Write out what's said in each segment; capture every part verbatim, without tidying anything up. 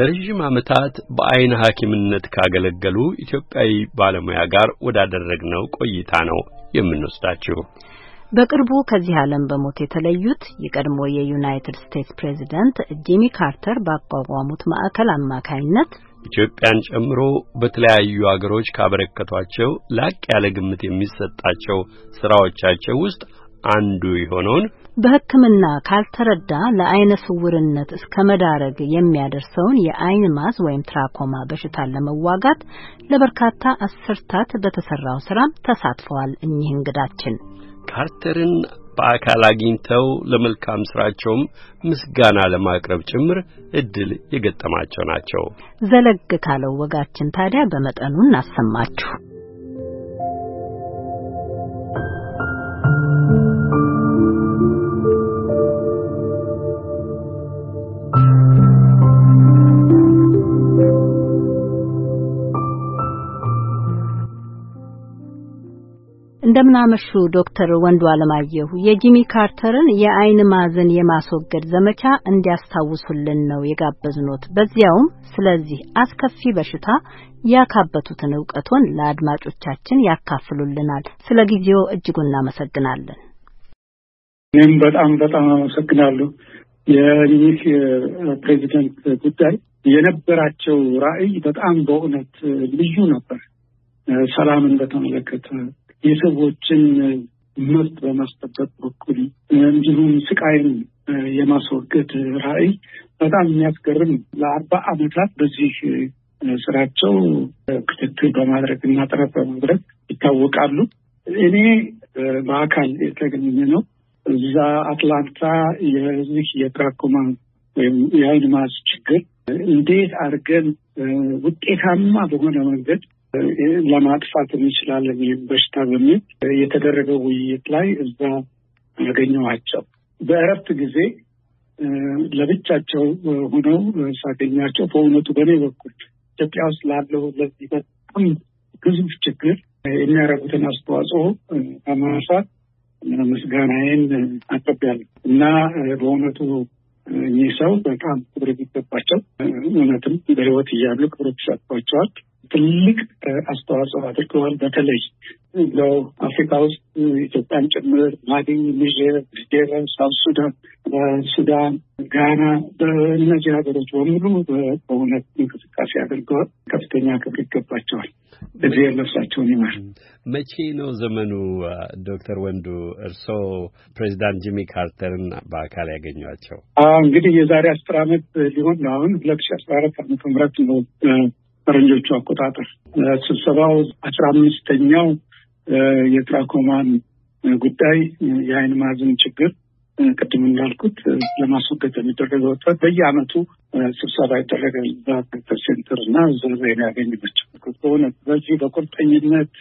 ለረጅም ዓመታት በአይን ሐኪምነት ካገለገሉ ኢትዮጵያዊ ባለሙያ ጋር ወዳደረግነው ቆይታ ነው የምንወስዳችሁ። በቅርቡ ከዚህ ዓለም በሞት የተለዩት የቀድሞ የዩናይትድ ስቴትስ ፕሬዝዳንት ጂሚ ካርተር ባቋቋሙት ማዕከል አማካይነት ኢትዮጵያን ጨምሮ በተለያዩ አገሮች ካበረከቷቸው ላቅ ያለ ግምት የሚሰጣቸው ስራዎቻቸው ውስጥ አንዱ የሆነውን በሕክምና ካልተረዳ ለአይነ ስውርነት እስከ መዳረግ የሚያደርሰውን የአይን ማዝ ወይም ትራኮማ በሽታን ለመዋጋት ለበርካታ አስርታት በተሰራው ስራም ተሳትፈዋል። እኚህ እንግዳችን ካርተርን በአካል አግኝተው ለመልካም ስራቸውም ምስጋና ለማቅረብ ጭምር እድል የገጠማቸው ናቸው። ዘለግ ካለው ወጋችን ታዲያ በመጠኑ እናሰማችሁ። እንደምናመሹ ዶክተር ወንዱ አለማየሁ የጂሚ ካርተርን የአይን ማዝን የማስወገድ ዘመቻ እንዲያስታውሱልን ነው የጋበዝኖት። በዚያውም ስለዚህ አስከፊ በሽታ ያካበቱትን ዕውቀቶን ለአድማጮቻችን ያካፍሉልናል። ስለ ጊዜው እጅጉን እናመሰግናለን። እኔም በጣም በጣም አመሰግናለሁ። የዚህ ፕሬዚደንት ጉዳይ የነበራቸው ራዕይ በጣም በእውነት ልዩ ነበር። ሰላምን በተመለከተ የሰዎችን መብት በማስጠበቅ በኩል እንዲሁም ስቃይን የማስወገድ ራዕይ በጣም የሚያስገርም። ለአርባ ዓመታት በዚህ ስራቸው ክትትል በማድረግና ጥረት በማድረግ ይታወቃሉ። እኔ በአካል የተገኘ ነው እዛ አትላንታ የዚህ የትራኮማ ወይም የአይን ማዝ ችግር እንዴት አድርገን ውጤታማ በሆነ መንገድ ለማጥፋት እንችላለን በሽታ በሚል የተደረገው ውይይት ላይ እዛ ያገኘኋቸው በእረፍት ጊዜ ለብቻቸው ሆነው ሳገኛቸው በእውነቱ በኔ በኩል ኢትዮጵያ ውስጥ ላለው ለዚህ በጣም ግዙፍ ችግር የሚያደርጉትን አስተዋጽኦ በማንሳት ምስጋናዬን አቀርባለሁ እና በእውነቱ እኚህ ሰው በጣም ክብር የሚገባቸው እውነትም በሕይወት እያሉ ክብር ተሰጥቷቸዋል። ትልቅ አስተዋጽኦ አድርገዋል። በተለይ ለአፍሪካ ውስጥ ኢትዮጵያን ጭምር ማሊ፣ ኒጀር፣ ኒጀር፣ ሳውት ሱዳን፣ ሱዳን፣ ጋና በእነዚህ ሀገሮች በሙሉ በእውነት እንቅስቃሴ አድርገዋል። ከፍተኛ ክብር ይገባቸዋል። እዚህ ነፍሳቸውን ይማር። መቼ ነው ዘመኑ ዶክተር ወንዱ እርስዎ ፕሬዚዳንት ጂሚ ካርተርን በአካል ያገኟቸው? እንግዲህ የዛሬ አስር ዓመት ሊሆን ነው። አሁን ሁለት ሺህ አስራ አራት ዓመተ ምህረት ነው ፈረንጆቹ አቆጣጠር። ስብሰባው አስራ አምስተኛው የትራኮማን ጉዳይ የአይን ማዝን ችግር ቅድም እንዳልኩት ለማስወገድ የሚደረገው ጥረት በየዓመቱ ስብሰባ ይደረጋል በካርተር ሴንተር እና ዘርዘን ያገኘናቸው በእውነት በዚህ በቁርጠኝነት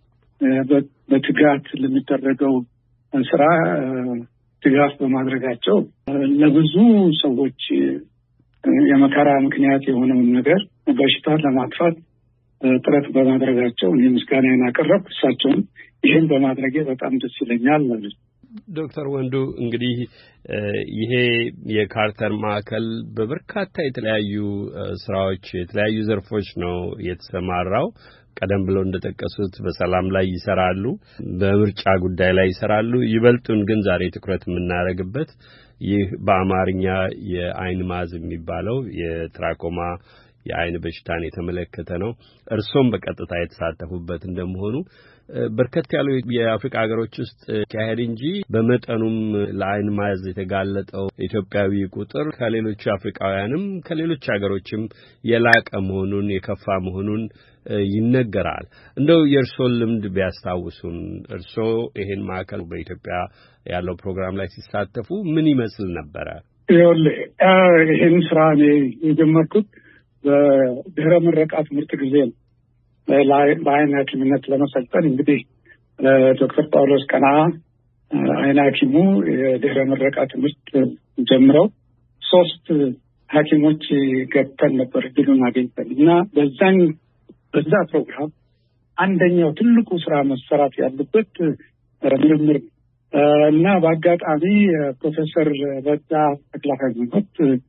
በትጋት ለሚደረገው ስራ ድጋፍ በማድረጋቸው ለብዙ ሰዎች የመከራ ምክንያት የሆነውን ነገር በሽታን ለማጥፋት ጥረት በማድረጋቸው እኔ ምስጋናዬን አቀረብኩ። እሳቸውም ይህን በማድረጌ በጣም ደስ ይለኛል ማለት ነው። ዶክተር ወንዱ እንግዲህ ይሄ የካርተር ማዕከል በበርካታ የተለያዩ ስራዎች የተለያዩ ዘርፎች ነው የተሰማራው። ቀደም ብለው እንደተጠቀሱት በሰላም ላይ ይሰራሉ፣ በምርጫ ጉዳይ ላይ ይሰራሉ። ይበልጡን ግን ዛሬ ትኩረት የምናደርግበት ይህ በአማርኛ የአይን ማዝ የሚባለው የትራኮማ የአይን በሽታን የተመለከተ ነው። እርሶም በቀጥታ የተሳተፉበት እንደመሆኑ በርከት ያሉ የአፍሪካ ሀገሮች ውስጥ ካሄድ እንጂ በመጠኑም ለአይን ማዝ የተጋለጠው ኢትዮጵያዊ ቁጥር ከሌሎች አፍሪካውያንም ከሌሎች ሀገሮችም የላቀ መሆኑን የከፋ መሆኑን ይነገራል። እንደው የእርሶን ልምድ ቢያስታውሱን። እርሶ ይሄን ማዕከል በኢትዮጵያ ያለው ፕሮግራም ላይ ሲሳተፉ ምን ይመስል ነበረ? ይሄን ስራ እኔ የጀመርኩት በድህረ ምረቃ ትምህርት ጊዜ ነው። በአይን ሐኪምነት ለመሰልጠን እንግዲህ ዶክተር ጳውሎስ ቀና አይን ሐኪሙ የድህረ ምረቃ ትምህርት ጀምረው ሶስት ሐኪሞች ገብተን ነበር እድሉን አግኝተን እና በዛን በዛ ፕሮግራም አንደኛው ትልቁ ስራ መሰራት ያለበት ምርምር እና በአጋጣሚ ፕሮፌሰር ረዳ ተክለሃይማኖት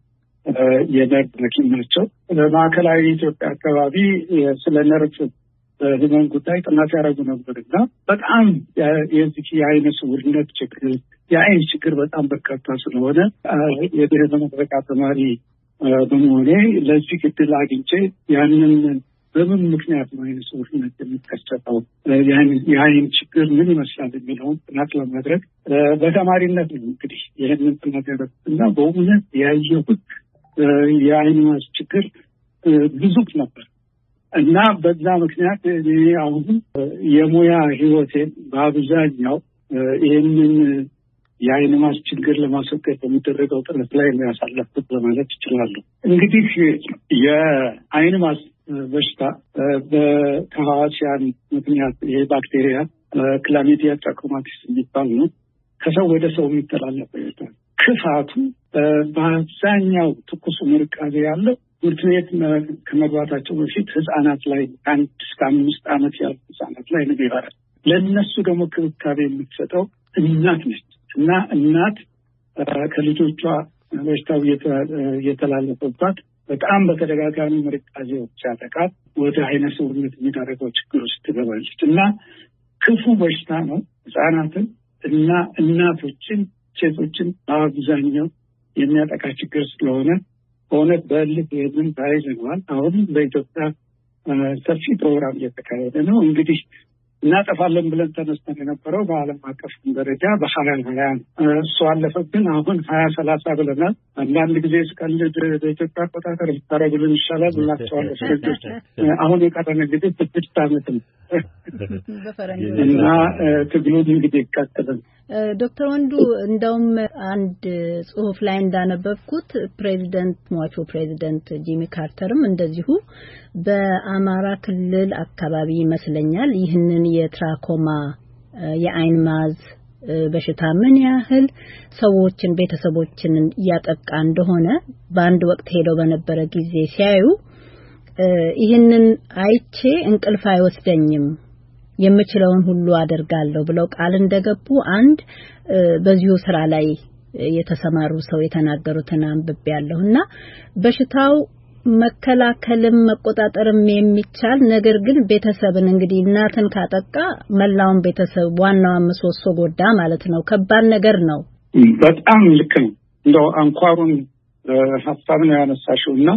የነርቭ ሐኪም ናቸው። በማዕከላዊ ኢትዮጵያ አካባቢ ስለ ነርቭ ህመም ጉዳይ ጥናት ያደረጉ ነበርና በጣም የዚህ የአይነ ስውርነት ችግር የአይን ችግር በጣም በርካታ ስለሆነ የድህረ ምረቃ ተማሪ በመሆኔ ለዚህ እድል አግኝቼ ያንን በምን ምክንያት ነው አይነ ስውርነት የሚከሰተው የአይን ችግር ምን ይመስላል የሚለውን ጥናት ለማድረግ በተማሪነት ነው እንግዲህ ይህንን ጥናት ያደረኩትና በእውነት ያየሁት የአይን ማስ ችግር ግዙፍ ነበር እና በዛ ምክንያት እኔ አሁን የሙያ ህይወቴን በአብዛኛው ይህንን የአይን ማስ ችግር ለማስወገድ በሚደረገው ጥረት ላይ ያሳለፍኩት በማለት ይችላሉ። እንግዲህ የአይን ማስ በሽታ በተህዋሲያን ምክንያት ይሄ ባክቴሪያ ክላሚዲያ ትራኮማቲስ የሚባል ነው። ከሰው ወደ ሰው የሚተላለፍ በሽታ ክፋቱ በአብዛኛው ትኩሱ ምርቃዜ ያለው ትምህርት ቤት ከመግባታቸው በፊት ህፃናት ላይ አንድ እስከ አምስት ዓመት ያሉ ህፃናት ላይ ነው ይባላል። ለእነሱ ደግሞ ክብካቤ የምትሰጠው እናት ነች እና እናት ከልጆቿ በሽታው የተላለፈባት በጣም በተደጋጋሚ ምርቃዜዎች ሲያጠቃት ወደ አይነ ስውርነት የሚዳረገው ችግር ውስጥ ትገባለች እና ክፉ በሽታ ነው። ህፃናትን እና እናቶችን ሴቶችን በአብዛኛው የሚያጠቃ ችግር ስለሆነ በእውነት በልብ ይህንን ተያይዘነዋል። አሁን በኢትዮጵያ ሰፊ ፕሮግራም እየተካሄደ ነው። እንግዲህ እናጠፋለን ብለን ተነስተን የነበረው በዓለም አቀፍ ደረጃ በሀያ ሀያ እሱ አለፈብን። አሁን ሀያ ሰላሳ ብለናል። አንዳንድ ጊዜ ስቀልድ በኢትዮጵያ አቆጣጠር ብታረጉልን ይሻላል ብላቸዋለሁ። ስለዚህ አሁን የቀረን እንግዲህ ስድስት ዓመት ነው እና ትግሉን እንግዲህ ይቀጥላል። ዶክተር ወንዱ እንደውም አንድ ጽሁፍ ላይ እንዳነበብኩት ፕሬዚደንት ሟቹ ፕሬዚደንት ጂሚ ካርተርም እንደዚሁ በአማራ ክልል አካባቢ ይመስለኛል ይህንን የትራኮማ የአይን ማዝ በሽታ ምን ያህል ሰዎችን ቤተሰቦችን ያጠቃ እንደሆነ በአንድ ወቅት ሄደው በነበረ ጊዜ ሲያዩ ይህንን አይቼ እንቅልፍ አይወስደኝም የምችለውን ሁሉ አደርጋለሁ ብለው ቃል እንደገቡ አንድ በዚሁ ስራ ላይ የተሰማሩ ሰው የተናገሩትን አንብቤያለሁና በሽታው መከላከልም መቆጣጠርም የሚቻል ነገር ግን ቤተሰብን እንግዲህ እናትን ካጠቃ መላውን ቤተሰብ ዋናው ምሰሶ ጎዳ ማለት ነው። ከባድ ነገር ነው። በጣም ልክ ነው። እንደው አንኳሩን ሀሳብ ነው ያነሳሽውና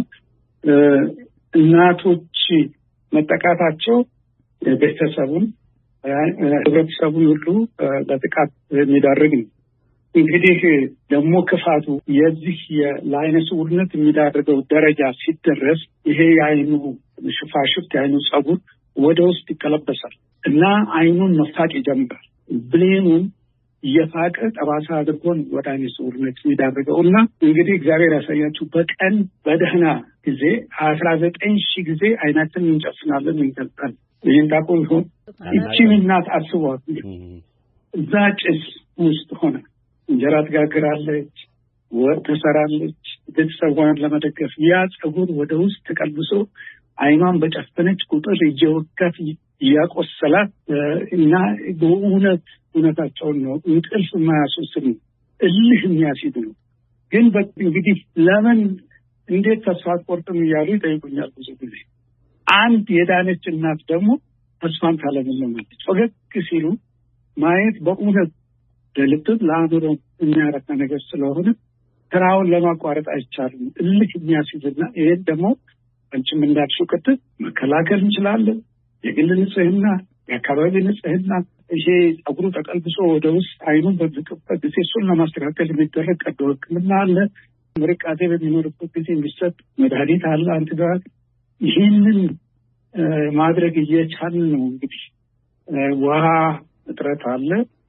እናቶች መጠቃታቸው ቤተሰቡን ህብረተሰቡን ሁሉ ለጥቃት የሚዳርግ ነው። እንግዲህ ደግሞ ክፋቱ የዚህ የአይነ ስውርነት የሚዳርገው ደረጃ ሲደረስ ይሄ የአይኑ ሽፋሽፍት የአይኑ ጸጉር ወደ ውስጥ ይቀለበሳል እና አይኑን መፋቅ ይጀምራል። ብሌኑን እየፋቀ ጠባሳ አድርጎን ወደ አይነ ስውርነት የሚዳርገው እና እንግዲህ እግዚአብሔር ያሳያችሁ በቀን በደህና ጊዜ አስራ ዘጠኝ ሺህ ጊዜ አይናችንን እንጨፍናለን እንገልጣለን። ይህን ታውቁ ይሆን? ይህችን እናት አስቧት። እዛ ጭስ ውስጥ ሆነ እንጀራ ትጋግራለች፣ ወጥ ትሰራለች፣ ቤተሰቧን ለመደገፍ ያ ጸጉር ወደ ውስጥ ተቀልብሶ አይኗን በጨፈነች ቁጥር እየወጋት እያቆሰላት እና በእውነት እውነታቸውን ነው እንቅልፍ የማያስወስድ ነው፣ እልህ የሚያስይዝ ነው። ግን እንግዲህ ለምን እንዴት ተስፋ አትቆርጥም እያሉ ይጠይቁኛል ብዙ ጊዜ። አንድ የዳነች እናት ደግሞ ተስፋን ታለመለማለች። ፈገግ ሲሉ ማየት በእውነት ለልብ ለአእምሮ የሚያረካ ነገር ስለሆነ ስራውን ለማቋረጥ አይቻልም። እልህ የሚያስይዝና ይሄን ደግሞ አንቺም እንዳልሽው ቅድም መከላከል እንችላለን። የግል ንጽህና፣ የአካባቢ ንጽህና፣ ይሄ ጸጉሩ ተቀልብሶ ወደ ውስጥ አይኑን በዝቅበት ጊዜ እሱን ለማስተካከል የሚደረግ ቀዶ ሕክምና አለ። ምርቃዜ በሚኖርበት ጊዜ የሚሰጥ መድኃኒት አለ፣ አንቲባዮቲክ። ይህንን ማድረግ እየቻልን ነው። እንግዲህ ውሃ እጥረት አለ።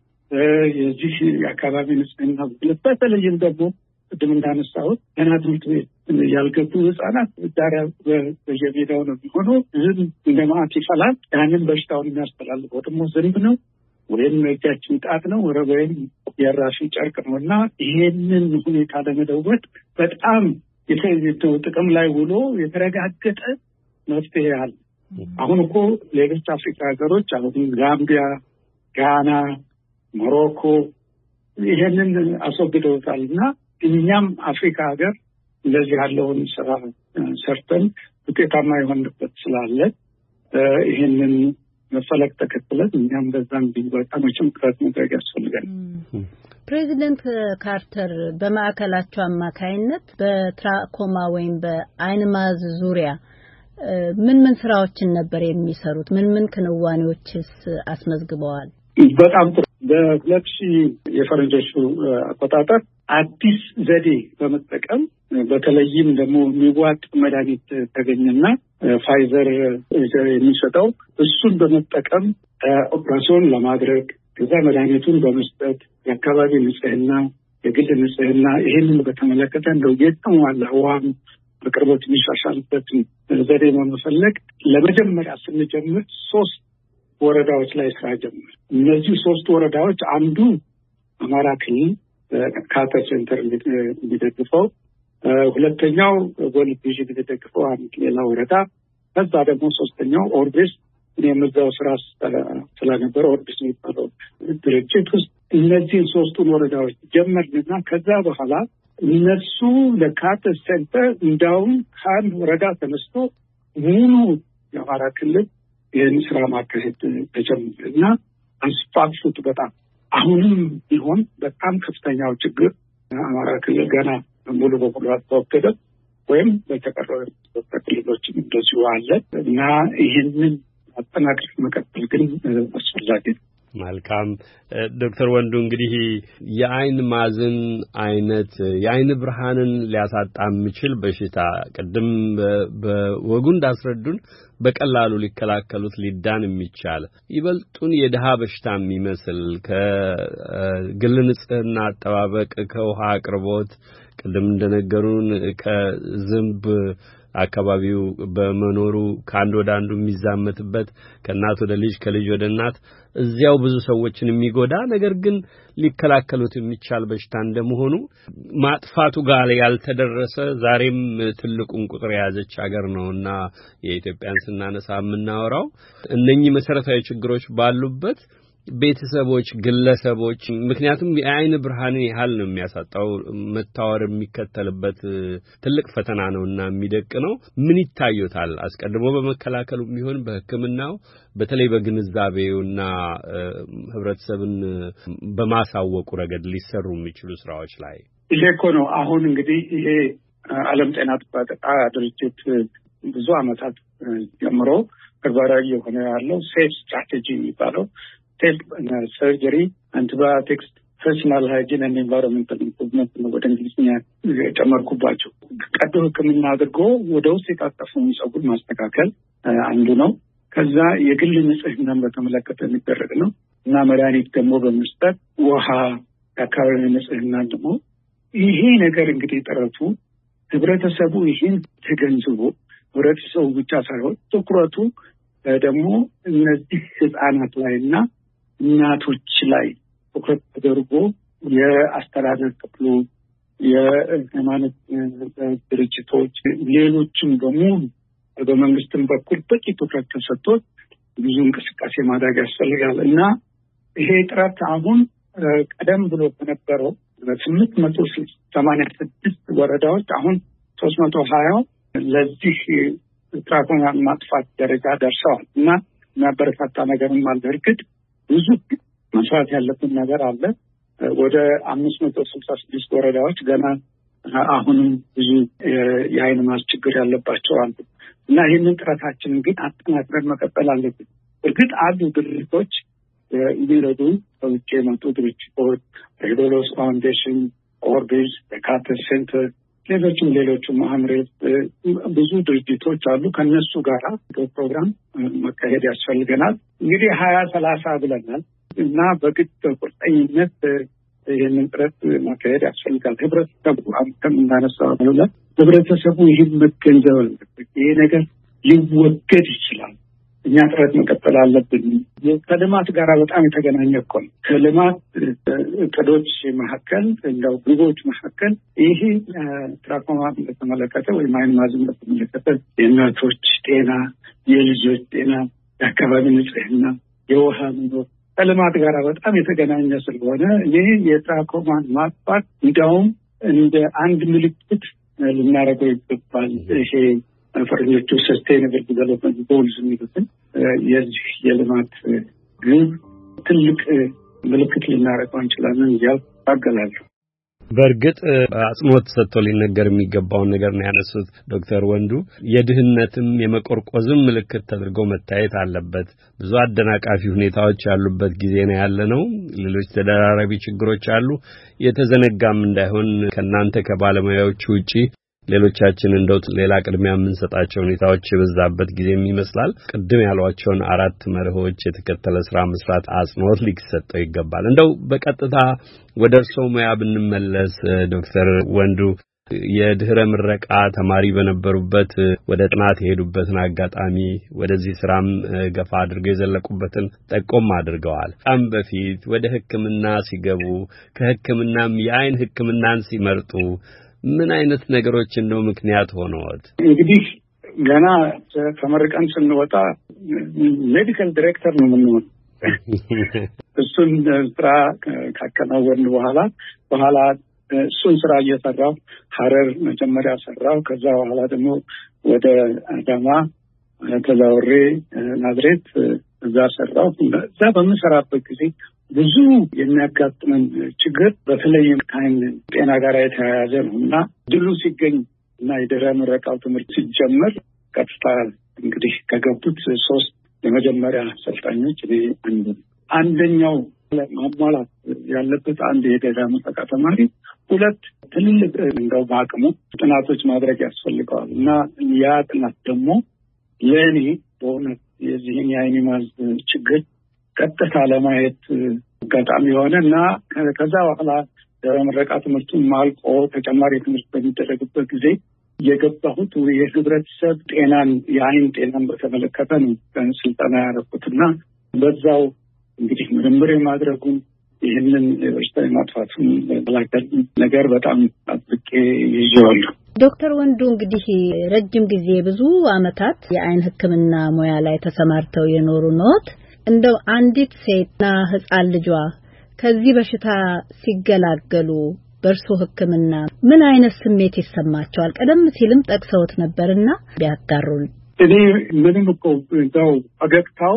የዚህ የአካባቢ ንጽህና በተለይም ደግሞ ቅድም እንዳነሳሁት ገና ትምህርት ቤት ያልገቡ ህጻናት ዳር በየሜዳው ነው የሚሆነው። ዝም እንደ ማዕት ይፈላል። ያንን በሽታውን የሚያስተላልፈው ደግሞ ዝንብ ነው ወይም እጃችን ጣት ነው ወይም የራሱ ጨርቅ ነው እና ይሄንን ሁኔታ ለመደወት በጣም የተዘው ጥቅም ላይ ውሎ የተረጋገጠ መፍትሄ አለ። አሁን እኮ ሌሎች አፍሪካ ሀገሮች አሁን ጋምቢያ፣ ጋና፣ ሞሮኮ ይሄንን አስወግደውታልና እኛም አፍሪካ ሀገር እንደዚህ ያለውን ስራ ሰርተን ውጤታማ የሆንበት ስላለ ይሄንን መፈለግ ተከትለን እኛም በዛም ቢወጣ መቼም ጥረት ማድረግ ያስፈልጋል። ፕሬዚደንት ካርተር በማዕከላቸው አማካይነት በትራኮማ ወይም በአይን ማዝ ዙሪያ ምን ምን ስራዎችን ነበር የሚሰሩት? ምን ምን ክንዋኔዎችስ አስመዝግበዋል? በጣም ጥሩ። በሁለት ሺህ የፈረንጆቹ አቆጣጠር አዲስ ዘዴ በመጠቀም በተለይም ደግሞ የሚዋጥ መድኃኒት ተገኘና ፋይዘር የሚሰጠው እሱን በመጠቀም ኦፕሬሽን ለማድረግ ከዛ መድኃኒቱን በመስጠት የአካባቢ ንጽህና፣ የግል ንጽህና ይሄንን በተመለከተ እንደው የተሟላ ውሃም በቅርበት የሚሻሻልበት ዘዴ በመፈለግ ለመጀመሪያ ስንጀምር ሶስት ወረዳዎች ላይ ስራ ጀመር። እነዚህ ሶስት ወረዳዎች አንዱ አማራ ክልል ካርተር ሴንተር የሚደግፈው፣ ሁለተኛው ወርልድ ቪዥን የሚደግፈው አንድ ሌላ ወረዳ፣ ከዛ ደግሞ ሶስተኛው ኦርቢስ እኔም እዛው ስራ ስለነበረ ኦርቢስ የሚባለው ድርጅት ውስጥ እነዚህን ሶስቱን ወረዳዎች ጀመርንና ከዛ በኋላ እነሱ ለካርተር ሴንተር እንዳውም ከአንድ ወረዳ ተነስቶ ሙሉ የአማራ ክልል ይህን ስራ ማካሄድ ተጀመረ እና አስፋፉት በጣም። አሁንም ቢሆን በጣም ከፍተኛው ችግር አማራ ክልል ገና ሙሉ በሙሉ አልተወገደም ወይም በተቀረው ክልሎችም እንደዚሁ አለ እና ይህንን አጠናክረን መቀጠል ግን አስፈላጊ ነው። መልካም ዶክተር ወንዱ እንግዲህ የአይን ማዝን አይነት የአይን ብርሃንን ሊያሳጣ የሚችል በሽታ ቅድም በወጉ እንዳስረዱን በቀላሉ ሊከላከሉት ሊዳን የሚቻል ይበልጡን የደሃ በሽታ የሚመስል ከግል ንጽህና አጠባበቅ ከውሃ አቅርቦት ቅድም እንደነገሩን ከዝንብ አካባቢው በመኖሩ ካንድ ወደ አንዱ የሚዛመትበት ከናት ወደ ልጅ ከልጅ ወደ እናት እዚያው ብዙ ሰዎችን የሚጎዳ ነገር ግን ሊከላከሉት የሚቻል በሽታ እንደመሆኑ ማጥፋቱ ጋር ያልተደረሰ ዛሬም ትልቁን ቁጥር የያዘች ሀገር ነውና የኢትዮጵያን ስናነሳ የምናወራው እነኚህ መሰረታዊ ችግሮች ባሉበት ቤተሰቦች ግለሰቦች ምክንያቱም የአይን ብርሃንን ያህል ነው የሚያሳጣው መታወር የሚከተልበት ትልቅ ፈተና ነውና የሚደቅ ነው። ምን ይታዩታል? አስቀድሞ በመከላከሉ የሚሆን በሕክምናው በተለይ በግንዛቤውና ህብረተሰብን በማሳወቁ ረገድ ሊሰሩ የሚችሉ ስራዎች ላይ ይሄ እኮ ነው። አሁን እንግዲህ ይሄ ዓለም ጤና ጥበቃ ድርጅት ብዙ ዓመታት ጀምሮ ተግባራዊ የሆነ ያለው ሴፍ ስትራቴጂ የሚባለው ሴፍ ሰርጀሪ አንቲባዮቲክስ ፐርሰናል ሃይጂን ኤንድ ኤንቫይሮንመንታል ኢምፕሩቭመንት ነው ወደ እንግሊዝኛ ጨመርኩባቸው። ቀዶ ሕክምና አድርጎ ወደ ውስጥ የታጠፈውን ፀጉር ማስተካከል አንዱ ነው። ከዛ የግል ንጽህናን በተመለከተ የሚደረግ ነው እና መድኃኒት ደግሞ በመስጠት ውሃ፣ የአካባቢ ንጽህና ደግሞ ይሄ ነገር እንግዲህ ጥረቱ ህብረተሰቡ ይህን ተገንዝቦ ህብረተሰቡ ብቻ ሳይሆን ትኩረቱ ደግሞ እነዚህ ህፃናት ላይና እናቶች ላይ ትኩረት ተደርጎ የአስተዳደር ክፍሉ፣ የሃይማኖት ድርጅቶች፣ ሌሎችም በሙሉ በመንግስትም በኩል በቂ ትኩረት ተሰጥቶት ብዙ እንቅስቃሴ ማድረግ ያስፈልጋል እና ይሄ ጥረት አሁን ቀደም ብሎ ከነበረው ስምንት መቶ ሰማንያ ስድስት ወረዳዎች አሁን ሶስት መቶ ሀያ ለዚህ ትራኮማ ማጥፋት ደረጃ ደርሰዋል እና የሚያበረታታ ነገርም አለ። እርግጥ ብዙ መስራት ያለብን ነገር አለ። ወደ አምስት መቶ ስልሳ ስድስት ወረዳዎች ገና አሁንም ብዙ የአይን ማዝ ችግር ያለባቸው አሉ እና ይህንን ጥረታችንን ግን አጠናክረን መቀጠል አለብን። እርግጥ አሉ ድርጅቶች የሚረዱ ከውጭ የመጡ ድርጅቶች ሬዶሎስ ፋውንዴሽን፣ ኦርቢስ፣ ካርተር ሴንተር፣ ሌሎችም ሌሎችም አምሬት ብዙ ድርጅቶች አሉ። ከነሱ ጋር ፕሮግራም መካሄድ ያስፈልገናል። እንግዲህ ሀያ ሰላሳ ብለናል እና በግድ ቁርጠኝነት ይህንን ጥረት ማካሄድ ያስፈልጋል። ህብረተሰቡ አሁን እንዳነሳው ብለ ህብረተሰቡ ይህን መገንዘብ አለበት። ይሄ ነገር ሊወገድ ይችላል። እኛ ጥረት መቀጠል አለብን። ከልማት ጋር በጣም የተገናኘ እኮ ነው። ከልማት እቅዶች መካከል እንደው ግቦች መካከል ይሄ ትራኮማ በተመለከተ ወይም አይን ማዝን በተመለከተ የእናቶች ጤና፣ የልጆች ጤና፣ የአካባቢ ንጽህና፣ የውሃ መኖር ከልማት ጋር በጣም የተገናኘ ስለሆነ ይህ የትራኮማን ማጥፋት እንዲያውም እንደ አንድ ምልክት ልናደርገው ይገባል። ይሄ ፈረንጆቹ ሰስቴይነብል ዲቨሎፕመንት ጎልስ የሚሉትን የዚህ የልማት ግብ ትልቅ ምልክት ልናደርገው እንችላለን እያል ታገላለሁ። በእርግጥ አጽንኦት ሰጥቶ ሊነገር የሚገባውን ነገር ነው ያነሱት ዶክተር ወንዱ። የድህነትም የመቆርቆዝም ምልክት ተደርጎ መታየት አለበት። ብዙ አደናቃፊ ሁኔታዎች ያሉበት ጊዜ ነው ያለነው። ሌሎች ተደራራቢ ችግሮች አሉ። የተዘነጋም እንዳይሆን ከናንተ ከባለሙያዎቹ ውጪ ሌሎቻችን እንደው ሌላ ቅድሚያ የምንሰጣቸው ሁኔታዎች የበዛበት ጊዜም ይመስላል። ቅድም ያሏቸውን አራት መርሆች የተከተለ ስራ መስራት አጽንኦት ሊሰጠው ይገባል። እንደው በቀጥታ ወደ እርስዎ ሙያ ብንመለስ ዶክተር ወንዱ የድህረ ምረቃ ተማሪ በነበሩበት ወደ ጥናት የሄዱበትን አጋጣሚ ወደዚህ ስራም ገፋ አድርገው የዘለቁበትን ጠቆም አድርገዋል። ጣም በፊት ወደ ሕክምና ሲገቡ ከሕክምናም የአይን ሕክምናን ሲመርጡ ምን አይነት ነገሮች እንደው ምክንያት ሆነዎት? እንግዲህ ገና ተመርቀን ስንወጣ ሜዲካል ዳይሬክተር ነው የምንሆነው። እሱን ስራ ካከናወርን በኋላ በኋላ እሱን ስራ እየሰራው ሐረር መጀመሪያ ሰራው። ከዛ በኋላ ደግሞ ወደ አዳማ ተዛውሬ ናዝሬት እዛ ሰራው። እዛ በምሰራበት ጊዜ ብዙ የሚያጋጥመን ችግር በተለይም ከዓይን ጤና ጋር የተያያዘ ነው እና ድሉ ሲገኝ እና የድህረ ምረቃው ትምህርት ሲጀመር ቀጥታ እንግዲህ ከገቡት ሶስት የመጀመሪያ ሰልጣኞች እኔ አንዱ አንደኛው ማሟላት ያለበት አንድ የድህረ ምረቃ ተማሪ ሁለት ትልልቅ እንደው በአቅሙ ጥናቶች ማድረግ ያስፈልገዋል እና ያ ጥናት ደግሞ ለእኔ በእውነት የዚህን የዓይን ማዝ ችግር ቀጥታ ለማየት አጋጣሚ የሆነ እና ከዛ በኋላ ድህረ ምረቃ ትምህርቱን ማልቆ ተጨማሪ ትምህርት በሚደረግበት ጊዜ የገባሁት የህብረተሰብ ጤናን የዓይን ጤናን በተመለከተ ነው ስልጠና ያደረኩትና በዛው እንግዲህ ምርምር የማድረጉን ይህንን በሽታ የማጥፋቱን መላከል ነገር በጣም አጥብቄ ይዤዋለሁ። ዶክተር ወንዱ እንግዲህ ረጅም ጊዜ ብዙ አመታት የዓይን ሕክምና ሙያ ላይ ተሰማርተው የኖሩ ኖት። እንደው አንዲት ሴትና ህፃን ልጇ ከዚህ በሽታ ሲገላገሉ በእርሶ ሕክምና ምን አይነት ስሜት ይሰማቸዋል? ቀደም ሲልም ጠቅሰውት ነበርና ቢያጋሩን። እኔ ምንም እኮ እንደው ፈገግታው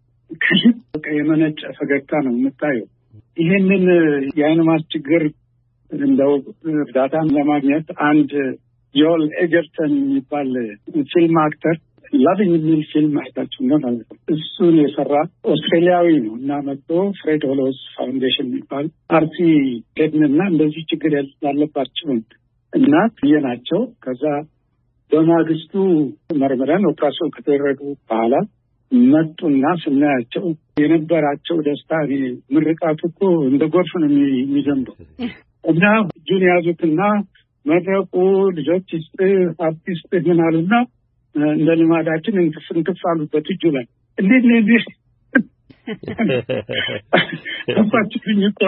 ከልብ የመነጨ ፈገግታ ነው የምታየው። ይሄንን የዓይን ማዝ ችግር እንደው እርዳታን ለማግኘት አንድ ጆል ኤጀርተን የሚባል ፊልም አክተር ላቪንግ የሚል ፊልም አይታችሁ ነው ማለት ነው። እሱን የሰራ ኦስትሬሊያዊ ነው እና መጥቶ ፍሬድ ሆሎስ ፋውንዴሽን የሚባል አርሲ ሄድንና እንደዚህ ችግር ያለባቸውን እናት ናቸው። ከዛ በማግስቱ መርምረን ኦፕራሲዮን ከተደረጉ በኋላ መጡና ስናያቸው የነበራቸው ደስታ ምርቃቱ እኮ እንደ ጎርፍ ነው የሚዘንበው እና እጁን ያዙትና መድረቁ ልጆች ይስጥ አርቲስት ምን አሉና እንደ ልማዳችን እንክፍ እንክፍ አሉበት እጁ ላይ እንዴት ነው እንዴ አባችሁኝ እኮ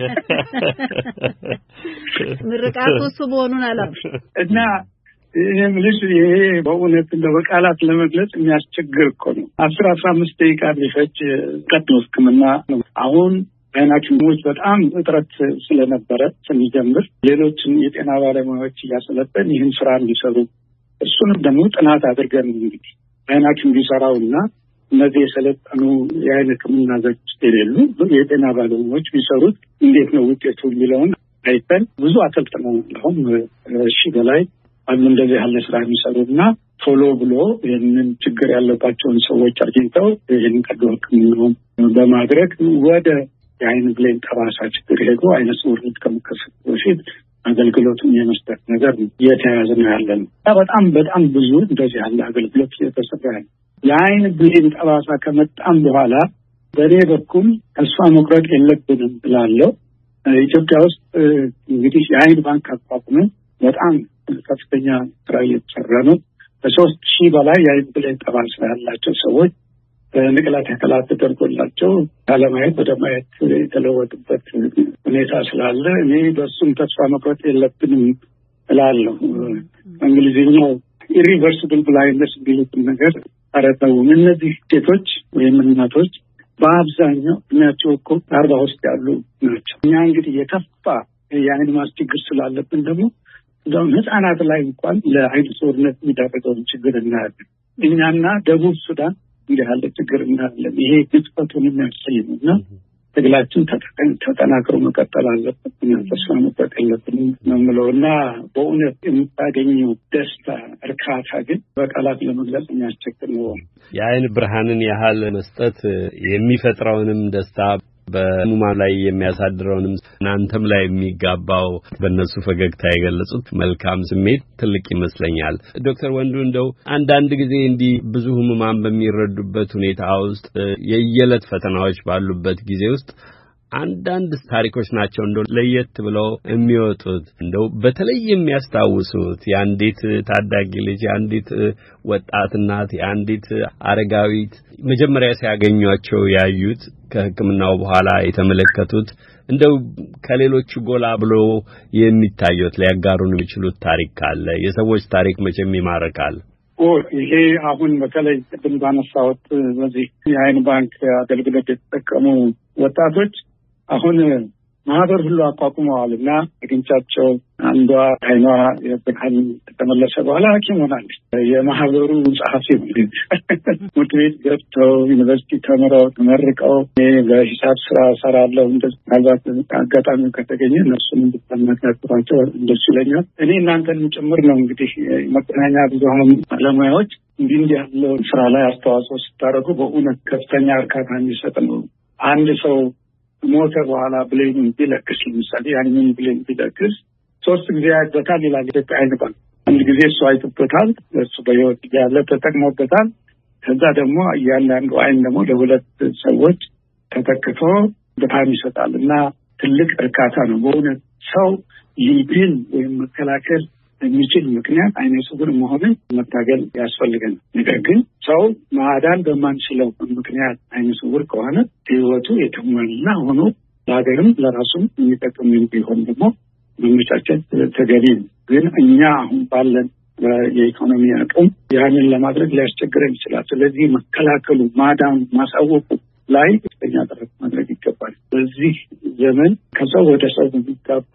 ምርቃቱ እሱ መሆኑን አላም እና ይሄም ልጅ ይሄ በእውነት በቃላት ለመግለጽ የሚያስቸግር እኮ ነው። አስራ አስራ አምስት ደቂቃ ቢፈጅ ቀጥሎ ሕክምና ነው። አሁን ሐኪሞች በጣም እጥረት ስለነበረ ስንጀምር ሌሎችን የጤና ባለሙያዎች እያሰለጠን ይህን ስራ እንዲሰሩ እሱንም ደግሞ ጥናት አድርገን እንግዲህ ሐኪም ቢሰራውና እነዚህ የሰለጠኑ የዓይን ሕክምና ዘርፍ የሌሉ የጤና ባለሙያዎች ቢሰሩት እንዴት ነው ውጤቱ የሚለውን አይተን ብዙ አሰልጥነው አሁን እሺ በላይ አሁን እንደዚህ ያለ ስራ የሚሰሩና ቶሎ ብሎ ይህንን ችግር ያለባቸውን ሰዎች አግኝተው ይህን ቀዶ ሕክምናውን በማድረግ ወደ የዓይን ብሌን ጠባሳ ችግር ሄዶ ዓይነ ስውርነት ከመከሰቱ በፊት አገልግሎቱን የመስጠት ነገር እየተያዘ ነው ያለን። በጣም በጣም ብዙ እንደዚህ ያለ አገልግሎት እየተሰራ ነው። የዓይን ብሌን ጠባሳ ከመጣም በኋላ በእኔ በኩል ተስፋ መቁረጥ የለብንም ብላለሁ። ኢትዮጵያ ውስጥ እንግዲህ የዓይን ባንክ አቋቁመን በጣም ከፍተኛ ስራ እየተሰራ ነው። በሶስት ሺህ በላይ የዓይን ብሌን ጠባሳ ያላቸው ሰዎች ንቅለ ተከላ ተደርጎላቸው ካለማየት ወደ ማየት የተለወጡበት ሁኔታ ስላለ እኔ በሱም ተስፋ መቁረጥ የለብንም እላለሁ። እንግሊዝኛው ኢሪቨርሲብል ብላይንድነስ የሚሉትን ነገር አረተውም። እነዚህ ሴቶች ወይም እናቶች በአብዛኛው እድሜያቸው እኮ አርባ ውስጥ ያሉ ናቸው። እኛ እንግዲህ የከፋ የዓይን ማዝ ችግር ስላለብን ደግሞ እንደውም ህፃናት ላይ እንኳን ለአይነ ስውርነት የሚዳረገውን ችግር እናያለን። እኛና ደቡብ ሱዳን እንዲህ ያለ ችግር እናያለን። ይሄ ግጭቱን የሚያሳይ ነውና ትግላችን ተጠናክሮ መቀጠል አለበት። ተስፋ መቁረጥ የለብንም ነው የምለውና በእውነት የምታገኘው ደስታ እርካታ ግን በቃላት ለመግለጽ የሚያስቸግር ነው። የአይን ብርሃንን ያህል መስጠት የሚፈጥረውንም ደስታ በህሙማን ላይ የሚያሳድረውንም እናንተም ላይ የሚጋባው በእነሱ ፈገግታ የገለጹት መልካም ስሜት ትልቅ ይመስለኛል። ዶክተር ወንዱ እንደው አንዳንድ ጊዜ እንዲህ ብዙ ህሙማን በሚረዱበት ሁኔታ ውስጥ የየዕለት ፈተናዎች ባሉበት ጊዜ ውስጥ አንዳንድ ታሪኮች ናቸው እንደው ለየት ብለው የሚወጡት እንደው በተለይ የሚያስታውሱት የአንዲት ታዳጊ ልጅ የአንዲት ወጣት እናት የአንዲት አረጋዊት መጀመሪያ ሲያገኟቸው ያዩት ከሕክምናው በኋላ የተመለከቱት እንደው ከሌሎቹ ጎላ ብሎ የሚታዩት ሊያጋሩን የሚችሉት ታሪክ ካለ የሰዎች ታሪክ መቼም ይማርካል። ኦ ይሄ አሁን በተለይ ቅድም ባነሳሁት በዚህ የአይን ባንክ አገልግሎት የተጠቀሙ ወጣቶች አሁን ማህበር ሁሉ አቋቁመዋልና አግኝቻቸው አንዷ አይኗ የብርሃን ተመለሰ በኋላ ሐኪም ሆናለች። የማህበሩ ጸሐፊ ነው። ትምህርት ቤት ገብተው ዩኒቨርሲቲ ተምረው ተመርቀው በሂሳብ ስራ ሰራለሁ እንደዚህ ምናልባት አጋጣሚው ከተገኘ እነሱን እንድታናግራቸው እንደሱ ይለኛል። እኔ እናንተንም ጭምር ነው እንግዲህ መገናኛ ብዙኃን ባለሙያዎች እንዲህ እንዲህ ያለው ስራ ላይ አስተዋጽኦ ስታደርጉ በእውነት ከፍተኛ እርካታ የሚሰጥ ነው። አንድ ሰው ሞተ በኋላ ብሌን ቢለክስ ለምሳሌ ያንን ብሌን ቢለክስ ሶስት ጊዜ አይቶታል ይላል ኢትዮጵያ አይን ባንክ። አንድ ጊዜ እሱ አይቶታል፣ እሱ በህይወት ያለ ተጠቅሞበታል። ከዛ ደግሞ እያንዳንዱ አይን ደግሞ ለሁለት ሰዎች ተተክቶ ብርሃን ይሰጣል እና ትልቅ እርካታ ነው በእውነት። ሰው ይህን ወይም መከላከል የሚችል ምክንያት አይነ ስውር መሆንን መታገል ያስፈልጋል። ነገር ግን ሰው ማዳን በማንችለው ምክንያት አይነ ስውር ከሆነ ህይወቱ የተሟላ ሆኖ ለሀገርም ለራሱም የሚጠቅም ቢሆን ደግሞ መመቻቸት ተገቢ ነው። ግን እኛ አሁን ባለን የኢኮኖሚ አቅም ያንን ለማድረግ ሊያስቸግረን ይችላል። ስለዚህ መከላከሉ፣ ማዳኑ፣ ማሳወቁ ላይ ከፍተኛ ጥረት ማድረግ ይገባል። በዚህ ዘመን ከሰው ወደ ሰው የሚጋባ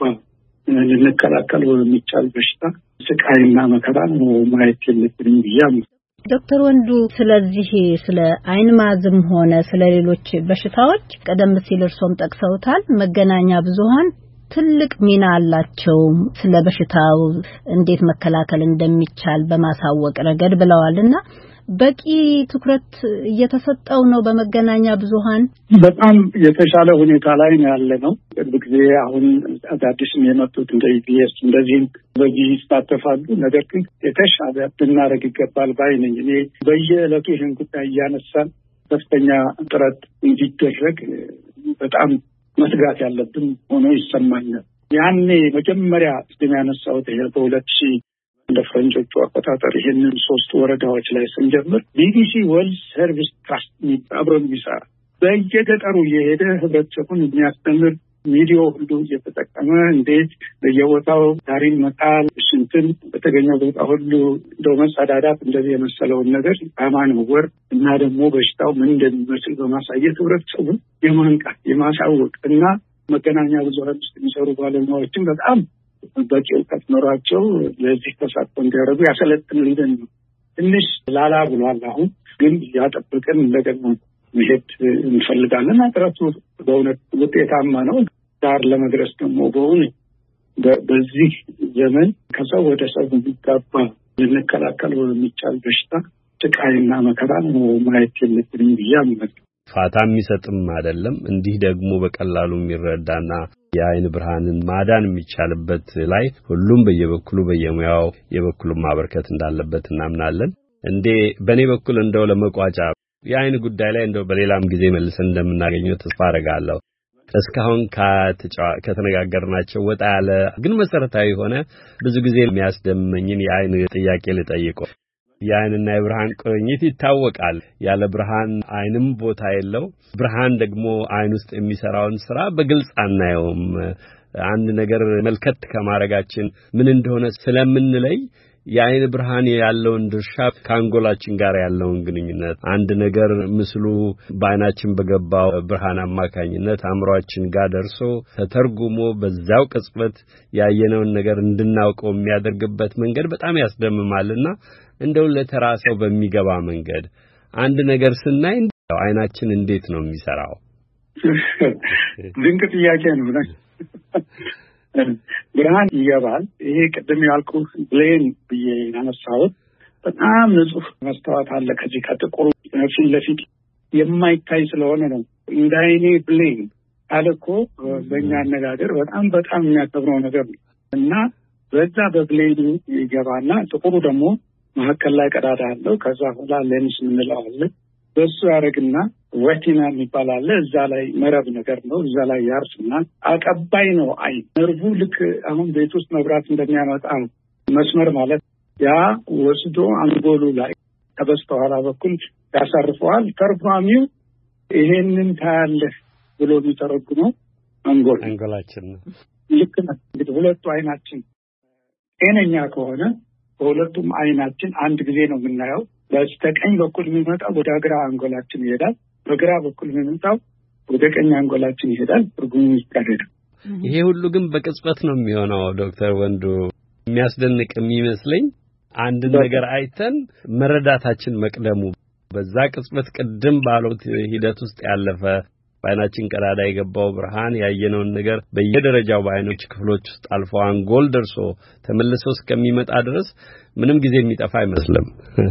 ልንከላከል የሚቻል በሽታ ስቃይና መከራ ነው ማየት የለብንም ብያም። ዶክተር ወንዱ ስለዚህ ስለ አይን ማዝም ሆነ ስለ ሌሎች በሽታዎች ቀደም ሲል እርሶም ጠቅሰውታል። መገናኛ ብዙኃን ትልቅ ሚና አላቸው ስለ በሽታው እንዴት መከላከል እንደሚቻል በማሳወቅ ረገድ ብለዋልና በቂ ትኩረት እየተሰጠው ነው በመገናኛ ብዙኃን? በጣም የተሻለ ሁኔታ ላይ ነው ያለ ነው። ቅርብ ጊዜ አሁን አዳዲስ የመጡት እንደ ኢቢኤስ እንደዚህ በዚህ ይሳተፋሉ። ነገር ግን የተሻለ ብናደርግ ይገባል ባይ ነኝ። እኔ በየዕለቱ ይህን ጉዳይ እያነሳን ከፍተኛ ጥረት እንዲደረግ በጣም መስጋት ያለብን ሆኖ ይሰማኛል። ያኔ መጀመሪያ ያነሳሁት ይሄ በሁለት ሺህ እንደ ፈረንጆቹ አቆጣጠር ይሄንን ሶስት ወረዳዎች ላይ ስንጀምር ቢቢሲ ወርልድ ሰርቪስ ትራስት አብሮን የሚሰራ በየገጠሩ የሄደ ህብረተሰቡን የሚያስተምር ሚዲያ ሁሉ እየተጠቀመ እንዴት በየቦታው ዳሪን መጣል ሽንትን በተገኘው ቦታ ሁሉ እንደው መጸዳዳት እንደዚህ የመሰለውን ነገር አማንወር እና ደግሞ በሽታው ምን እንደሚመስል በማሳየት ህብረተሰቡን የማንቃት የማሳወቅ እና መገናኛ ብዙኃን ውስጥ የሚሰሩ ባለሙያዎችን በጣም በቂ እውቀት ኖሯቸው ለዚህ ተሳትፎ እንዲያደርጉ ያሰለጥንልን ነው። ትንሽ ላላ ብሏል። አሁን ግን ያጠብቅን እንደገና መሄድ እንፈልጋለን። ጥረቱ በእውነት ውጤታማ ነው። ዳር ለመድረስ ደግሞ በእውነት በዚህ ዘመን ከሰው ወደ ሰው የሚጋባ ልንከላከል የሚቻል በሽታ ስቃይና መከራ ነው ማየት የለብንም ብያምናል። ፋታ የሚሰጥም አይደለም። እንዲህ ደግሞ በቀላሉ የሚረዳና የአይን ብርሃንን ማዳን የሚቻልበት ላይ ሁሉም በየበኩሉ በየሙያው የበኩሉን ማበርከት እንዳለበት እናምናለን። እንዴ በኔ በኩል እንደው ለመቋጫ የአይን ጉዳይ ላይ እንደው በሌላም ጊዜ መልሰን እንደምናገኘው ተስፋ አደርጋለሁ። እስካሁን ከተነጋገርናቸው ወጣ ያለ ግን መሰረታዊ ሆነ ብዙ ጊዜ የሚያስደምመኝን የአይን ጥያቄ ልጠይቀው። የአይንና የብርሃን ቁርኝት ይታወቃል። ያለ ብርሃን አይንም ቦታ የለው። ብርሃን ደግሞ አይን ውስጥ የሚሰራውን ስራ በግልጽ አናየውም። አንድ ነገር መልከት ከማረጋችን ምን እንደሆነ ስለምንለይ የአይን ብርሃን ያለውን ድርሻ ከአንጎላችን ጋር ያለውን ግንኙነት አንድ ነገር ምስሉ በአይናችን በገባው ብርሃን አማካኝነት አእምሮአችን ጋር ደርሶ ተተርጉሞ በዛው ቅጽበት ያየነውን ነገር እንድናውቀው የሚያደርግበት መንገድ በጣም ያስደምማልና እንደው ለተራሰው በሚገባ መንገድ አንድ ነገር ስናይ አይናችን እንዴት ነው የሚሰራው? ድንቅ ጥያቄ ነው። ብርሃን ይገባል። ይሄ ቅድም ያልኩት ብሌን ብዬ ያነሳሁት በጣም ንጹህ መስታወት አለ ከዚህ ከጥቁሩ ፊት ለፊት የማይታይ ስለሆነ ነው። እንደ አይኔ ብሌን አለኮ በእኛ አነጋገር በጣም በጣም የሚያከብረው ነገር ነው እና በዛ በብሌኑ ይገባና ጥቁሩ ደግሞ መሀከል ላይ ቀዳዳ አለው። ከዛ በኋላ ሌንስ የምንለው አለ። በሱ ያደርግና ወቲና የሚባል አለ። እዛ ላይ መረብ ነገር ነው። እዛ ላይ ያርፍና አቀባይ ነው አይን። ነርቡ ልክ አሁን ቤት ውስጥ መብራት እንደሚያመጣ መስመር ማለት ያ ወስዶ አንጎሉ ላይ ከበስተኋላ በኩል ያሳርፈዋል። ተርጓሚው ይሄንን ታያለህ ብሎ የሚተረጉመው አንጎል አንጎላችን ነው። ልክ ነው። እንግዲህ ሁለቱ አይናችን ጤነኛ ከሆነ በሁለቱም አይናችን አንድ ጊዜ ነው የምናየው። በስተቀኝ በኩል የሚመጣው ወደ ግራ አንጎላችን ይሄዳል። በግራ በኩል የሚመጣው ወደ ቀኝ አንጎላችን ይሄዳል። ትርጉሙ ይቀደድ። ይሄ ሁሉ ግን በቅጽበት ነው የሚሆነው። ዶክተር ወንዱ የሚያስደንቅ የሚመስለኝ አንድ ነገር አይተን መረዳታችን መቅደሙ በዛ ቅጽበት ቅድም ባሉት ሂደት ውስጥ ያለፈ በአይናችን ቀዳዳ የገባው ብርሃን ያየነውን ነገር በየደረጃው በአይኖች ክፍሎች ውስጥ አልፎ አንጎል ደርሶ ተመልሶ እስከሚመጣ ድረስ ምንም ጊዜ የሚጠፋ አይመስልም።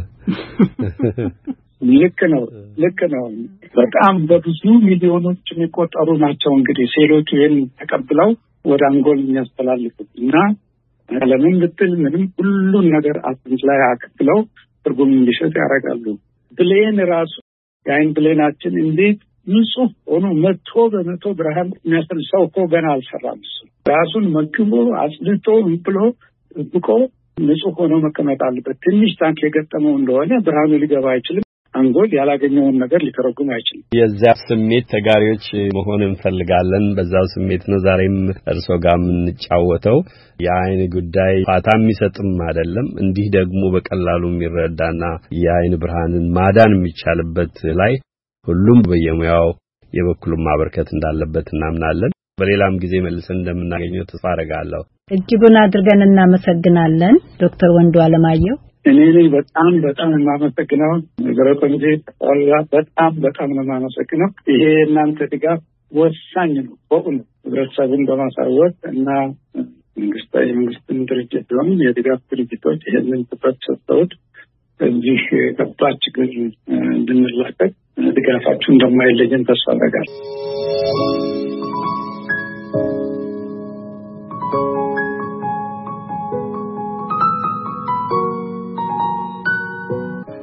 ልክ ነው ልክ ነው። በጣም በብዙ ሚሊዮኖች የሚቆጠሩ ናቸው እንግዲህ ሴሎቹ ይሄን ተቀብለው ወደ አንጎል የሚያስተላልፉት እና ለምን ብትል ምንም ሁሉን ነገር አጥንት ላይ አክፍለው ትርጉም እንዲሰጥ ያደርጋሉ። ብሌን ራሱ የአይን ብሌናችን እንዴት ንጹህ ሆኖ መቶ በመቶ ብርሃን የሚያስል ሰው እኮ ገና አልሰራም። ራሱን መግቦ አጽድቶ ብሎ ብቆ ንጹህ ሆኖ መቀመጥ አለበት። ትንሽ ታንክ የገጠመው እንደሆነ ብርሃኑ ሊገባ አይችልም። አንጎል ያላገኘውን ነገር ሊተረጉም አይችልም። የዛ ስሜት ተጋሪዎች መሆን እንፈልጋለን። በዛው ስሜት ነው ዛሬም እርሶ ጋር የምንጫወተው። የአይን ጉዳይ ፋታ የሚሰጥም አይደለም። እንዲህ ደግሞ በቀላሉ የሚረዳና የአይን ብርሃንን ማዳን የሚቻልበት ላይ ሁሉም በየሙያው የበኩሉን ማበርከት እንዳለበት እናምናለን። በሌላም ጊዜ መልሰን እንደምናገኘው ተስፋ አደርጋለሁ። እጅጉን አድርገን እናመሰግናለን ዶክተር ወንዱ አለማየሁ። እኔ በጣም በጣም የማመሰግነው ነገሮች አላ በጣም በጣም ነው የማመሰግነው። ይሄ እናንተ ድጋፍ ወሳኝ ነው። በእውነት ህብረተሰቡን በማሳወቅ እና መንግስታዊ መንግስትን ድርጅት ቢሆን የድጋፍ ድርጅቶች ይህንን ትኩረት ሰጥተውት እዚህ ከባድ ችግር እንድንላቀቅ ድጋፋችሁ እንደማይለየን ተስፋ አደርጋለሁ።